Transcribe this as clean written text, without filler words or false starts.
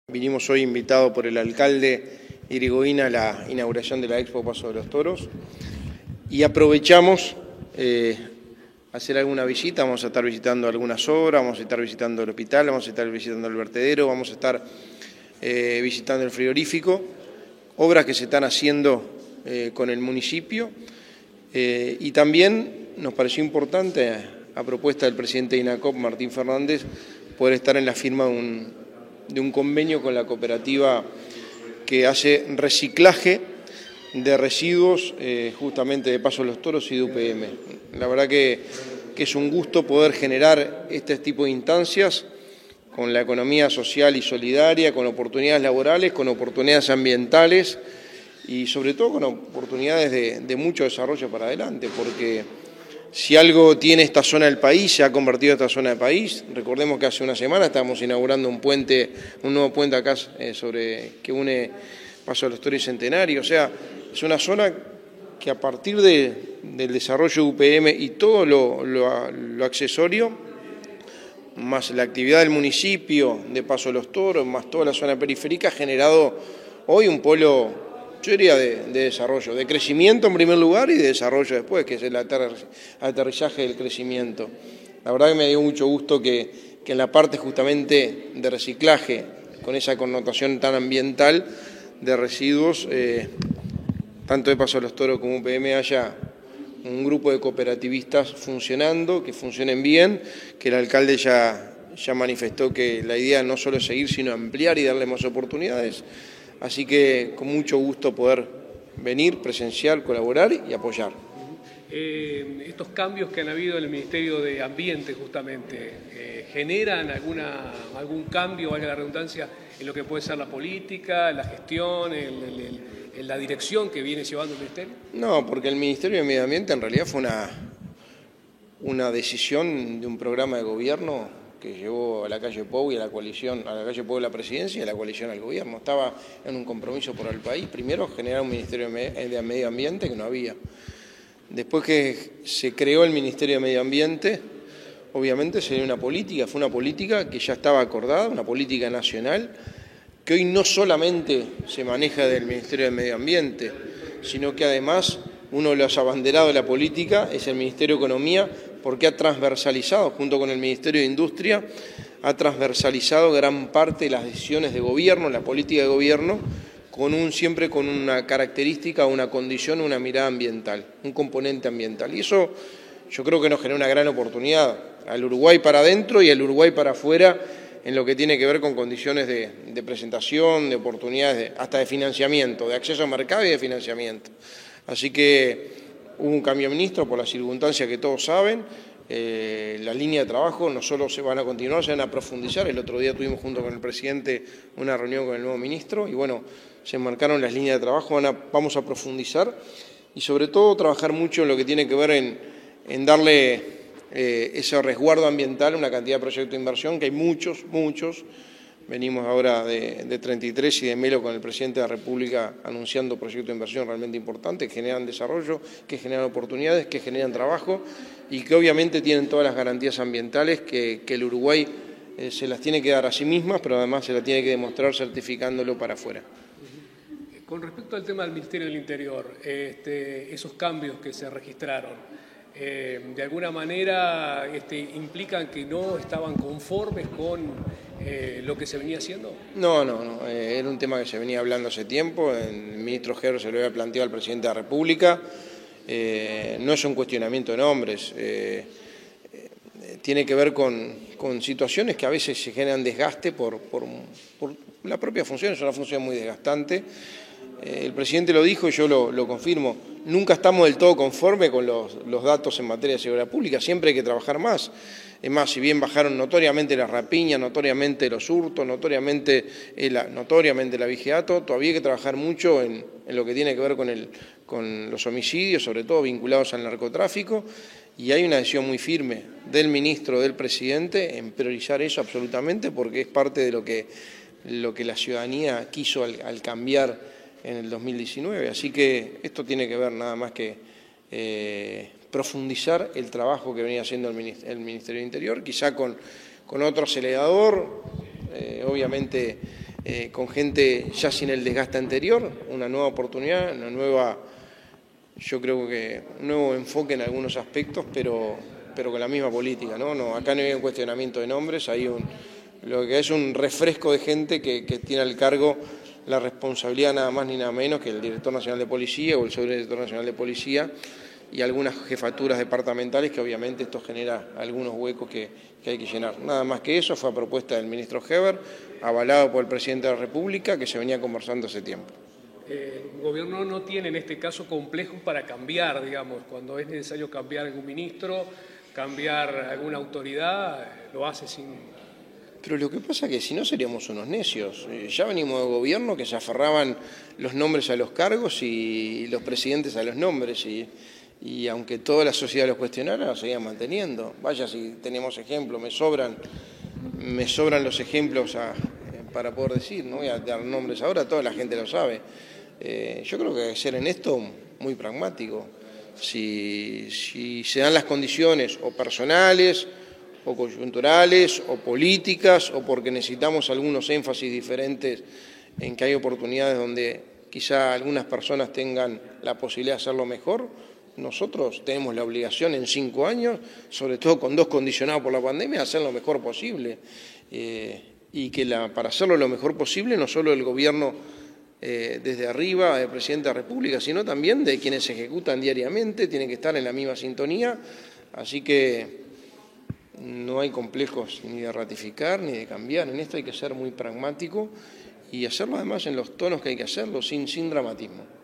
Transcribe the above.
Vinimos hoy invitados por el alcalde Irigoyen a la inauguración de la Expo Paso de los Toros y aprovechamos hacer alguna visita. Vamos a estar visitando algunas obras, vamos a estar visitando el hospital, vamos a estar visitando el vertedero, vamos a estar visitando el frigorífico, obras que se están haciendo con el municipio y también nos pareció importante, a propuesta del presidente de INACOP, Martín Fernández, poder estar en la firma de un convenio con la cooperativa que hace reciclaje de residuos justamente de Paso de los Toros y de UPM. La verdad que es un gusto poder generar este tipo de instancias con la economía social y solidaria, con oportunidades laborales, con oportunidades ambientales y sobre todo con oportunidades de mucho desarrollo para adelante, porque si algo tiene esta zona del país, se ha convertido esta zona del país. Recordemos que hace una semana estábamos inaugurando un nuevo puente acá que une Paso de los Toros y Centenario. O sea, es una zona que a partir del desarrollo de UPM y todo lo accesorio, más la actividad del municipio de Paso de los Toros, más toda la zona periférica, ha generado hoy un polo, yo diría, de desarrollo, de crecimiento en primer lugar y de desarrollo después, que es el aterrizaje del crecimiento. La verdad que me dio mucho gusto que en la parte justamente de reciclaje, con esa connotación tan ambiental de residuos, tanto de Paso de los Toros como UPM haya un grupo de cooperativistas funcionando, que funcionen bien, que el alcalde ya manifestó que la idea no solo es seguir, sino ampliar y darle más oportunidades. Así que con mucho gusto poder venir, presenciar, colaborar y apoyar. Estos cambios que han habido en el Ministerio de Ambiente justamente, ¿generan algún cambio, valga la redundancia, en lo que puede ser la política, la gestión, en la dirección que viene llevando el Ministerio? No, porque el Ministerio de Medio Ambiente en realidad fue una decisión de un programa de gobierno que llevó a la calle Pou y a la coalición, a la calle Pou de la presidencia y a la coalición al gobierno. Estaba en un compromiso por el país. Primero, generar un Ministerio de Medio Ambiente que no había. Después que se creó el Ministerio de Medio Ambiente, obviamente se dio una política, fue una política que ya estaba acordada, una política nacional, que hoy no solamente se maneja del Ministerio de Medio Ambiente, sino que además uno de los abanderados de la política es el Ministerio de Economía, porque ha transversalizado, junto con el Ministerio de Industria, ha transversalizado gran parte de las decisiones de gobierno, la política de gobierno, siempre con una característica, una condición, una mirada ambiental, un componente ambiental. Y eso yo creo que nos genera una gran oportunidad al Uruguay para adentro y al Uruguay para afuera en lo que tiene que ver con condiciones de presentación, de oportunidades, hasta de financiamiento, de acceso al mercado y de financiamiento. Así que hubo un cambio de ministro por las circunstancias que todos saben. La línea de trabajo no solo se van a continuar, se van a profundizar. El otro día tuvimos junto con el presidente una reunión con el nuevo ministro y bueno, se marcaron las líneas de trabajo, vamos a profundizar y sobre todo trabajar mucho en lo que tiene que ver en darle ese resguardo ambiental, una cantidad de proyectos de inversión, que hay muchos. Venimos ahora de 33 y de Melo con el presidente de la República anunciando proyectos de inversión realmente importantes que generan desarrollo, que generan oportunidades, que generan trabajo y que obviamente tienen todas las garantías ambientales que el Uruguay se las tiene que dar a sí mismas, pero además se las tiene que demostrar certificándolo para afuera. Con respecto al tema del Ministerio del Interior, esos cambios que se registraron, de alguna manera implican que no estaban conformes con lo que se venía haciendo. No, era un tema que se venía hablando hace tiempo, el ministro Gero se lo había planteado al presidente de la República, no es un cuestionamiento de nombres, tiene que ver con situaciones que a veces se generan desgaste por la propia función, es una función muy desgastante. El presidente lo dijo y yo lo confirmo, nunca estamos del todo conformes con los datos en materia de seguridad pública, siempre hay que trabajar más. Es más, si bien bajaron notoriamente las rapiñas, notoriamente los hurtos, notoriamente el abigeato, todavía hay que trabajar mucho en lo que tiene que ver con los homicidios, sobre todo vinculados al narcotráfico, y hay una decisión muy firme del ministro, del presidente, en priorizar eso absolutamente, porque es parte de lo que la ciudadanía quiso al cambiar en el 2019, así que esto tiene que ver nada más que profundizar el trabajo que venía haciendo el Ministerio del Interior, quizá con otro acelerador, obviamente con gente ya sin el desgaste anterior, una nueva oportunidad, yo creo que un nuevo enfoque en algunos aspectos, pero con la misma política, ¿no? Acá no hay un cuestionamiento de nombres, hay lo que es un refresco de gente que tiene al cargo la responsabilidad nada más ni nada menos que el Director Nacional de Policía o el Subdirector Nacional de Policía y algunas jefaturas departamentales que obviamente esto genera algunos huecos que hay que llenar. Nada más que eso, fue a propuesta del ministro Heber, avalado por el Presidente de la República, que se venía conversando hace tiempo. El gobierno no tiene en este caso complejos para cambiar, digamos, cuando es necesario cambiar algún ministro, cambiar alguna autoridad, lo hace sin... Pero lo que pasa es que si no seríamos unos necios. Ya venimos de gobierno que se aferraban los nombres a los cargos y los presidentes a los nombres y aunque toda la sociedad los cuestionara, los seguían manteniendo. Vaya si tenemos ejemplos, me sobran los ejemplos para poder decir, no voy a dar nombres ahora, toda la gente lo sabe. Yo creo que hay que ser en esto muy pragmático. Si se dan las condiciones o personales o coyunturales o políticas o porque necesitamos algunos énfasis diferentes en que hay oportunidades donde quizá algunas personas tengan la posibilidad de hacerlo mejor, nosotros tenemos la obligación en 5 años, sobre todo con 2 condicionados por la pandemia, de hacer lo mejor posible. Y que para hacerlo lo mejor posible, no solo el gobierno desde arriba, el Presidente de la República, sino también de quienes ejecutan diariamente, tienen que estar en la misma sintonía, así que no hay complejos ni de ratificar ni de cambiar, en esto hay que ser muy pragmático y hacerlo además en los tonos que hay que hacerlo, sin dramatismo.